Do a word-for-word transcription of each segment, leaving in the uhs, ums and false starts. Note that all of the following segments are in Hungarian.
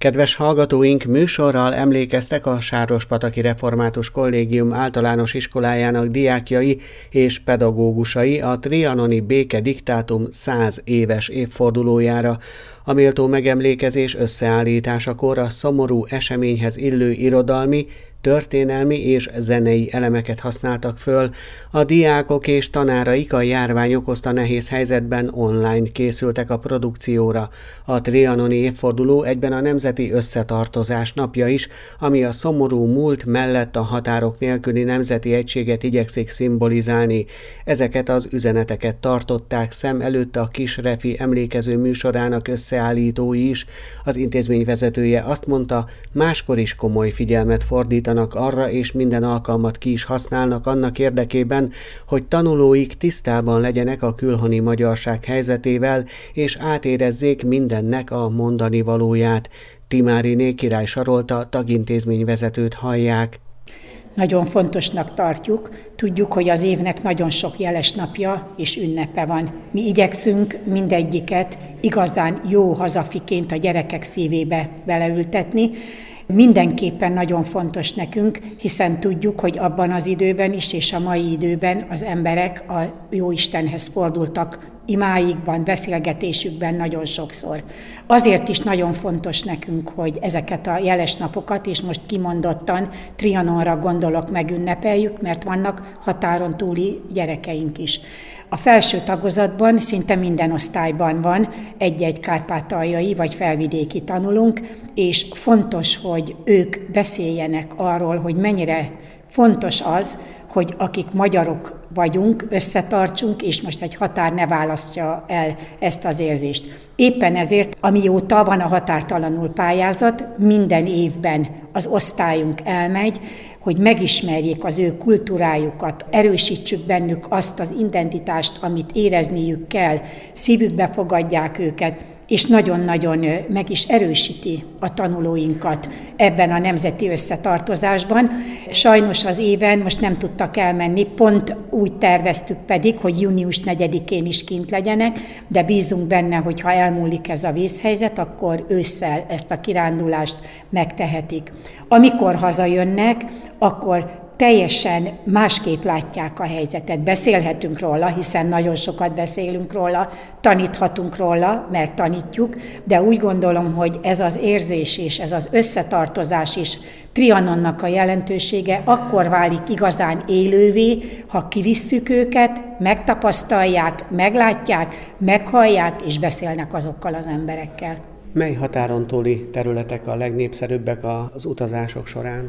Kedves hallgatóink, műsorral emlékeztek a Sárospataki Református Kollégium általános iskolájának diákjai és pedagógusai a trianoni békediktátum száz éves évfordulójára. A méltó megemlékezés összeállításakor a szomorú eseményhez illő irodalmi, történelmi és zenei elemeket használtak föl. A diákok és tanáraik a járvány okozta nehéz helyzetben online készültek a produkcióra. A trianoni évforduló egyben a Nemzeti Összetartozás napja is, ami a szomorú múlt mellett a határok nélküli nemzeti egységet igyekszik szimbolizálni. Ezeket az üzeneteket tartották szem előtt a Kisrefi emlékező műsorának összeállítói is. Az intézmény vezetője azt mondta, máskor is komoly figyelmet fordítanak arra, és minden alkalmat ki is használnak annak érdekében, hogy tanulóik tisztában legyenek a külhoni magyarság helyzetével, és átérezzék mindennek a mondani valóját. Timáriné Király Sarolta tagintézményvezetőt hallják. Nagyon fontosnak tartjuk, tudjuk, hogy az évnek nagyon sok jeles napja és ünnepe van. Mi igyekszünk mindegyiket igazán jó hazafiként a gyerekek szívébe beleültetni. Mindenképpen nagyon fontos nekünk, hiszen tudjuk, hogy abban az időben is és a mai időben az emberek a Jóistenhez fordultak imáikban, beszélgetésükben nagyon sokszor. Azért is nagyon fontos nekünk, hogy ezeket a jeles napokat, és most kimondottan Trianonra gondolok, megünnepeljük, mert vannak határon túli gyerekeink is. A felső tagozatban szinte minden osztályban van egy-egy kárpátaljai vagy felvidéki tanulónk, és fontos, hogy ők beszéljenek arról, hogy mennyire fontos az, hogy akik magyarok vagyunk, összetartsunk, és most egy határ ne választja el ezt az érzést. Éppen ezért, amióta van a határtalanul pályázat, minden évben az osztályunk elmegy, hogy megismerjék az ő kultúrájukat, erősítsük bennük azt az identitást, amit érezniük kell, szívükbe fogadják őket, és nagyon-nagyon meg is erősíti a tanulóinkat ebben a nemzeti összetartozásban. Sajnos az éven most nem tudtak elmenni, pont úgy terveztük pedig, hogy június negyedikén is kint legyenek, de bízunk benne, hogy ha elmúlik ez a vészhelyzet, akkor ősszel ezt a kirándulást megtehetik. Amikor hazajönnek, akkor teljesen másképp látják a helyzetet. Beszélhetünk róla, hiszen nagyon sokat beszélünk róla, taníthatunk róla, mert tanítjuk, de úgy gondolom, hogy ez az érzés és ez az összetartozás is Trianonnak a jelentősége akkor válik igazán élővé, ha kivisszük őket, megtapasztalják, meglátják, meghallják és beszélnek azokkal az emberekkel. Mely határon túli területek a legnépszerűbbek az utazások során?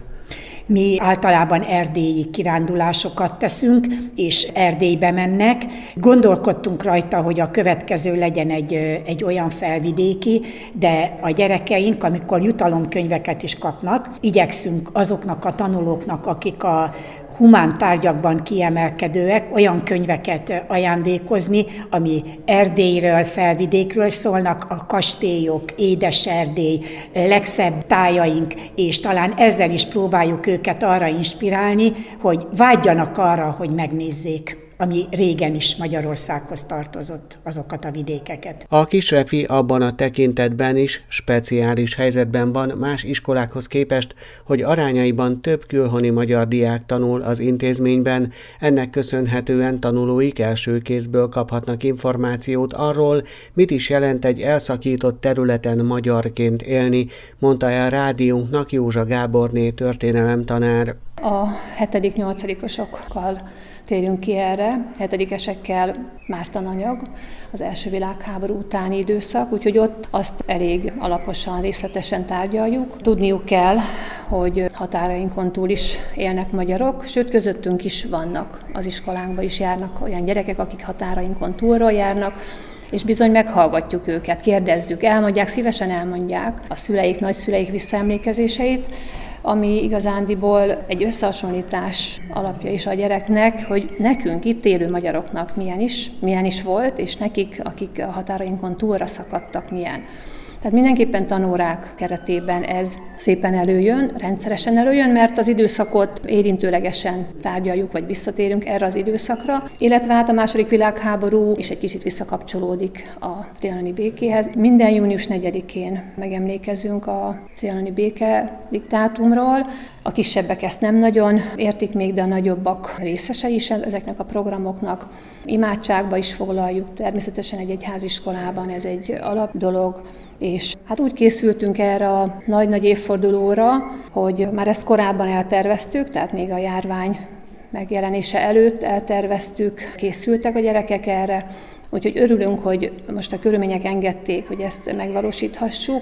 Mi általában erdélyi kirándulásokat teszünk, és Erdélybe mennek. Gondolkodtunk rajta, hogy a következő legyen egy, egy olyan felvidéki, de a gyerekeink, amikor jutalomkönyveket is kapnak, igyekszünk azoknak a tanulóknak, akik a humán tárgyakban kiemelkedőek, olyan könyveket ajándékozni, ami Erdélyről, felvidékről szólnak, a kastélyok, édes Erdély, legszebb tájaink, és talán ezzel is próbáljuk őket arra inspirálni, hogy vágyjanak arra, hogy megnézzék, ami régen is Magyarországhoz tartozott, azokat a vidékeket. A Kisrefi abban a tekintetben is speciális helyzetben van más iskolákhoz képest, hogy arányaiban több külhoni magyar diák tanul az intézményben, ennek köszönhetően tanulóik első kézből kaphatnak információt arról, mit is jelent egy elszakított területen magyarként élni, mondta el rádiónknak Józsa Gáborné történelemtanár. A hetedik-nyolcadikosokkal térjünk ki erre, hetedikesekkel már tananyag, az első világháború utáni időszak, úgyhogy ott azt elég alaposan, részletesen tárgyaljuk. Tudniuk kell, hogy határainkon túl is élnek magyarok, sőt közöttünk is vannak, az iskolánkban is járnak olyan gyerekek, akik határainkon túlról járnak, és bizony meghallgatjuk őket, kérdezzük, elmondják, szívesen elmondják a szüleik, nagyszüleik visszaemlékezéseit, ami igazándiból egy összehasonlítás alapja is a gyereknek, hogy nekünk itt élő magyaroknak milyen is, milyen is volt, és nekik, akik a határainkon túlra szakadtak, milyen. Tehát mindenképpen tanórák keretében ez szépen előjön, rendszeresen előjön, mert az időszakot érintőlegesen tárgyaljuk, vagy visszatérünk erre az időszakra, illetve hát a második világháború is egy kicsit visszakapcsolódik a trianoni békéhez. Minden június negyedikén megemlékezünk a trianoni béke diktátumról. A kisebbek ezt nem nagyon értik még, de a nagyobbak részesei is ezeknek a programoknak. Imádságba is foglaljuk, természetesen egy egyháziskolában ez egy alap dolog, és hát úgy készültünk erre a nagy-nagy évfordulóra, hogy már ezt korábban elterveztük, tehát még a járvány megjelenése előtt elterveztük, készültek a gyerekek erre, úgyhogy örülünk, hogy most a körülmények engedték, hogy ezt megvalósíthassuk,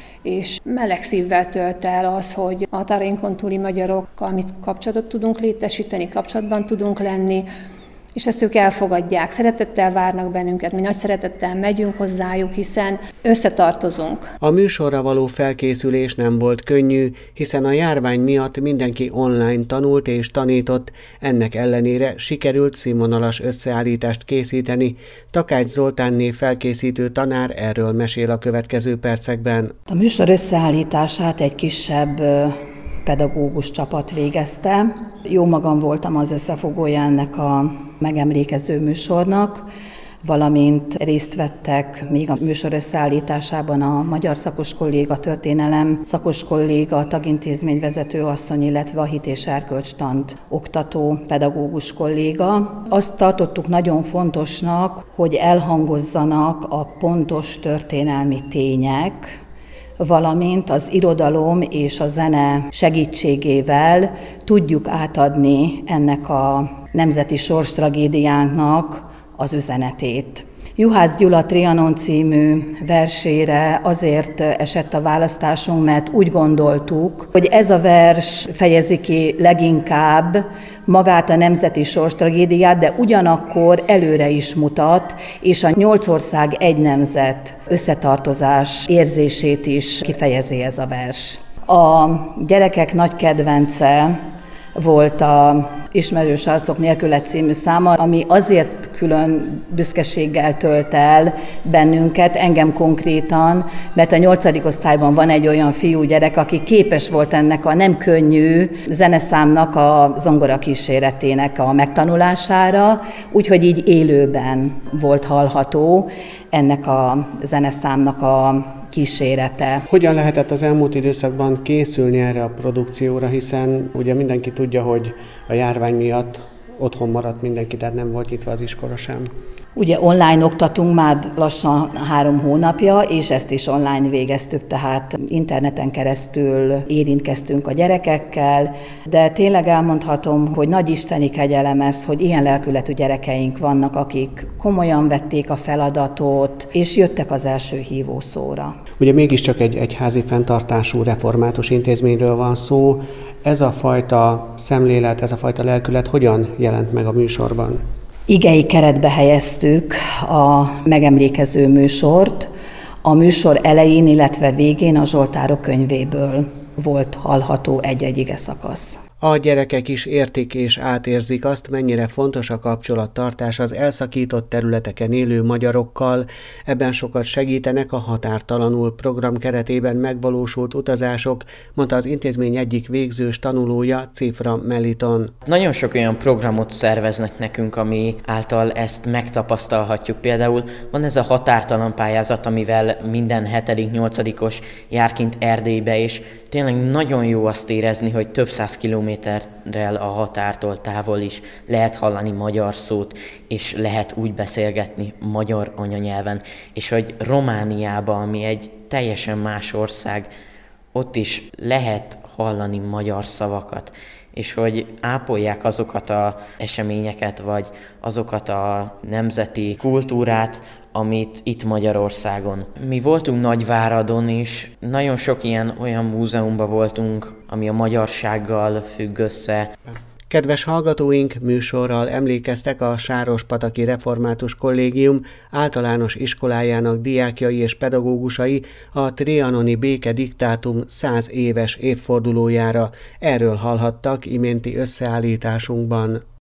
és meleg szívvel tölt el az, hogy a határainkon túli magyarokkal mit kapcsolatot tudunk létesíteni, kapcsolatban tudunk lenni, és ezt ők elfogadják. Szeretettel várnak bennünket, mi nagy szeretettel megyünk hozzájuk, hiszen összetartozunk. A műsorra való felkészülés nem volt könnyű, hiszen a járvány miatt mindenki online tanult és tanított, ennek ellenére sikerült színvonalas összeállítást készíteni. Takács Zoltánné felkészítő tanár erről mesél a következő percekben. A műsor összeállítását egy kisebb pedagógus csapat végezte. Jó magam voltam az összefogója ennek a megemlékező műsornak, valamint részt vettek még a műsor összeállításában a magyar szakos kolléga, történelem szakos kolléga, a tagintézményvezető asszony, illetve a hit és erkölcstant oktató pedagógus kolléga. Azt tartottuk nagyon fontosnak, hogy elhangozzanak a pontos történelmi tények, valamint az irodalom és a zene segítségével tudjuk átadni ennek a nemzeti sorstragédiánknak az üzenetét. Juhász Gyula Trianon című versére azért esett a választásunk, mert úgy gondoltuk, hogy ez a vers fejezi ki leginkább magát a nemzeti sorstragédiát, de ugyanakkor előre is mutat, és a nyolc ország egy nemzet összetartozás érzését is kifejezi ez a vers. A gyerekek nagy kedvence volt a Ismerős arcok nélküle című száma, ami azért külön büszkeséggel tölt el bennünket, engem konkrétan, mert a nyolcadik osztályban van egy olyan fiú gyerek, aki képes volt ennek a nem könnyű zeneszámnak a zongora kíséretének a megtanulására, úgyhogy így élőben volt hallható ennek a zeneszámnak a kísérete. Hogyan lehetett az elmúlt időszakban készülni erre a produkcióra, hiszen ugye mindenki tudja, hogy a járvány miatt otthon maradt mindenki, tehát nem volt nyitva az iskola sem. Ugye online oktatunk már lassan három hónapja, és ezt is online végeztük, tehát interneten keresztül érintkeztünk a gyerekekkel, de tényleg elmondhatom, hogy nagy isteni kegyelem ez, hogy ilyen lelkületű gyerekeink vannak, akik komolyan vették a feladatot, és jöttek az első hívószóra. Ugye mégiscsak egy egyházi fenntartású református intézményről van szó. Ez a fajta szemlélet, ez a fajta lelkület hogyan jelent meg a műsorban? Igei keretbe helyeztük a megemlékező műsort. A műsor elején, illetve végén a Zsoltárok könyvéből volt hallható egy-egy ige szakasz. A gyerekek is értik és átérzik azt, mennyire fontos a kapcsolattartás az elszakított területeken élő magyarokkal. Ebben sokat segítenek a Határtalanul program keretében megvalósult utazások, mondta az intézmény egyik végzős tanulója, Cifra Meliton. Nagyon sok olyan programot szerveznek nekünk, ami által ezt megtapasztalhatjuk. Például van ez a határtalan pályázat, amivel minden hetedik, nyolcadikos jár kint Erdélybe, és tényleg nagyon jó azt érezni, hogy több száz kilométerrel a határtól távol is lehet hallani magyar szót, és lehet úgy beszélgetni magyar anyanyelven, és hogy Romániában, ami egy teljesen más ország, ott is lehet hallani magyar szavakat, és hogy ápolják azokat az eseményeket, vagy azokat a nemzeti kultúrát, amit itt Magyarországon. Mi voltunk Nagyváradon is, nagyon sok ilyen olyan múzeumban voltunk, ami a magyarsággal függ össze. Kedves hallgatóink, műsorral emlékeztek a Sárospataki Református Kollégium általános iskolájának diákjai és pedagógusai a trianoni béke diktátum száz éves évfordulójára. Erről hallhattak iménti összeállításunkban.